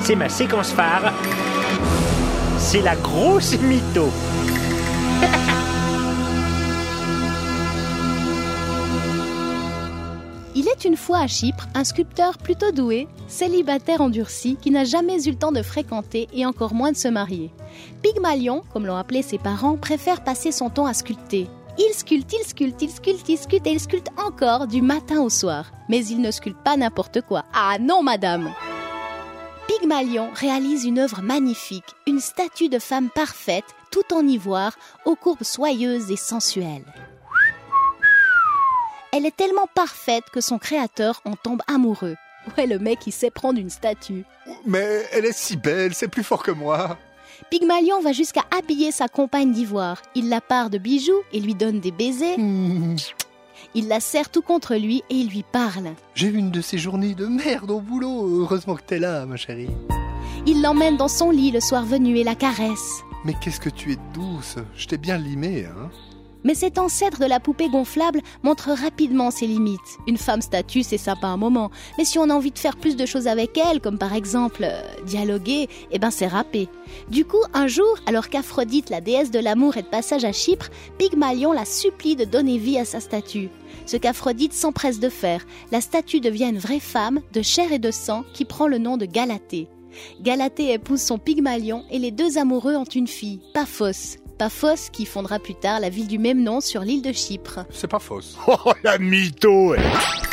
c'est ma séquence phare. C'est la grosse mytho. Il est une fois à Chypre un sculpteur plutôt doué, célibataire endurci, qui n'a jamais eu le temps de fréquenter et encore moins de se marier. Pygmalion, comme l'ont appelé ses parents, préfère passer son temps à sculpter. Il sculpte et il sculpte encore du matin au soir. Mais il ne sculpte pas n'importe quoi. Ah non, madame! Pygmalion réalise une œuvre magnifique, une statue de femme parfaite, tout en ivoire, aux courbes soyeuses et sensuelles. Elle est tellement parfaite que son créateur en tombe amoureux. Ouais, le mec, il sait prendre une statue. Mais elle est si belle, c'est plus fort que moi. Pygmalion va jusqu'à habiller sa compagne d'ivoire. Il la pare de bijoux et lui donne des baisers. Il la serre tout contre lui et il lui parle. J'ai eu une de ces journées de merde au boulot. Heureusement que t'es là, ma chérie. Il l'emmène dans son lit le soir venu et la caresse. Mais qu'est-ce que tu es douce. Je t'ai bien limé, hein. Mais cet ancêtre de la poupée gonflable montre rapidement ses limites. Une femme statue, c'est sympa un moment. Mais si on a envie de faire plus de choses avec elle, comme par exemple dialoguer, c'est râpé. Du coup, un jour, alors qu'Aphrodite, la déesse de l'amour, est de passage à Chypre, Pygmalion la supplie de donner vie à sa statue. Ce qu'Aphrodite s'empresse de faire, la statue devient une vraie femme, de chair et de sang, qui prend le nom de Galatée. Galatée épouse son Pygmalion et les deux amoureux ont une fille, Paphos. Paphos qui fondera plus tard la ville du même nom sur l'île de Chypre. C'est pas fausse. Oh, la mytho.